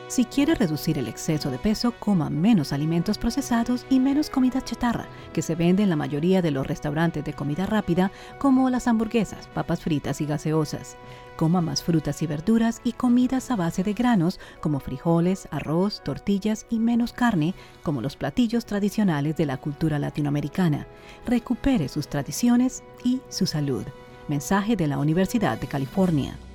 Si quiere reducir el exceso de peso, coma menos alimentos procesados y menos comida chatarra, que se vende en la mayoría de los restaurantes de comida rápida, como las hamburguesas, papas fritas y gaseosas. Coma más frutas y verduras y comidas a base de granos, como frijoles, arroz, tortillas y menos carne, como los platillos tradicionales de la cultura latinoamericana. Recupere sus tradiciones y su salud. Mensaje de la Universidad de California.